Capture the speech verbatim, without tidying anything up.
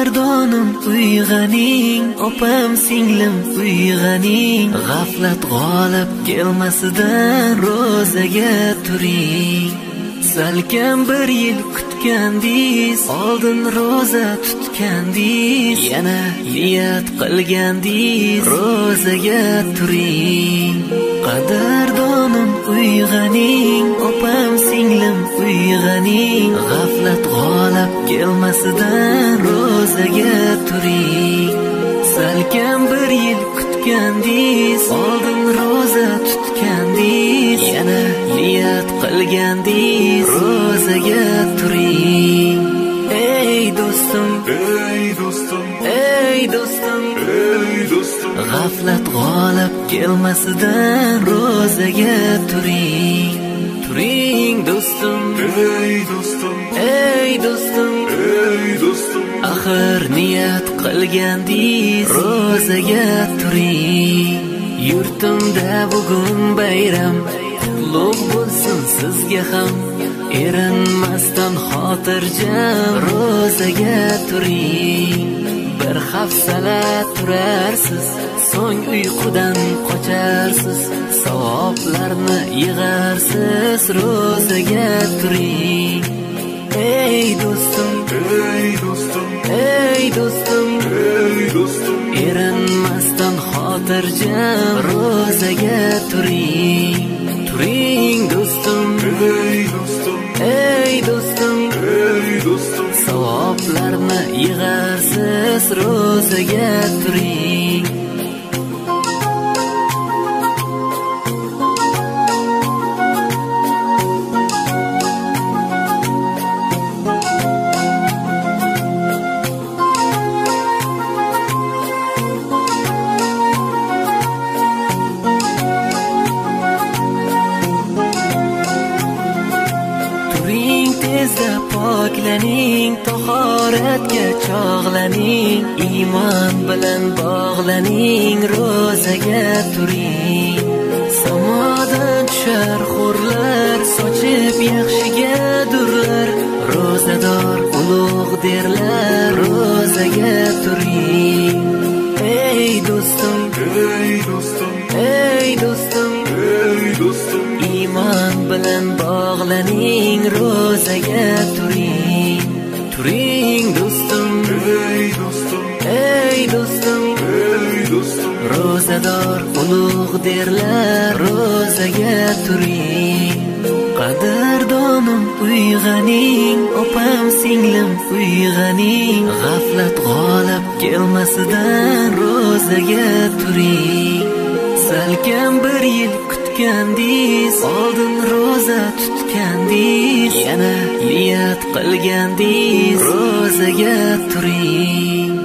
Qadrdonim uyg'oning, opam singlim uyg'oning, g'aflat g'olib kelmasidan ro'zaga turing. Salkam bir yil kutgandingiz, oldin ro'za tutgandingiz, yana niyat qilgandingiz, ro'zaga turing. Qadrdonim uyg'oning, opam singlim uyg'oning, g'aflat g'olib kelmasidan ro'zaga turing. Salkam bir yil kutgandingiz, oldin ro'za tutgandingiz, yana niyat qilgandingiz, ro'zaga turing. Ey do'stim, ey do'stim, ey do'stim, ey do'stim, g'aflat g'olib kelmasidan ro'zaga turing. Turing do'stim, ey do'stim, ey do'stim, ey do'stim, axir niyat qilgandingiz, ro'zaga turing. Yurtimda bugun bayram, qutlug' bo'lsin sizga ham. Erinmasdan xotirjam ro'zaga turing. Bir hafsala turarsiz, so'ng uyqudan qocharsiz, savoblarni yig'arsiz, ro'zaga turing. Ey do'stim, ey do'stim, ey do'stim, ey do'stim, erinmasdan xotirjam ro'zaga turing. Turing do'stim, ey do'stim, ey do'stim, ey do'stim, savoblarni yig'arsiz, ro'zaga turing. Tezda poklaning, tahoratga chog'laning, iymon bilan bog'laning, ro'zaga turing. Samodan tushar hurlar, sochib yaxshiga durlar, ro'zador ulug' derlar, ro'zaga turing. Ey do'stim, ey do'stim, ey do'stim, ey do'stim, iymon bilan bog'laning, ro'zaga turing. Turing do'stim, ey do'stim, ey do'stim, ey do'stim, ro'zador ulug' derlar, ro'zaga turing. Qadrdonim uyg'oning, opam singlim uyg'oning, g'aflat g'olib kelmasidan ro'zaga turing. Salkam bir yil kutgandingiz, oldin ro'za tutgandingiz, yana niyat qilgandingiz, ro'zaga turing.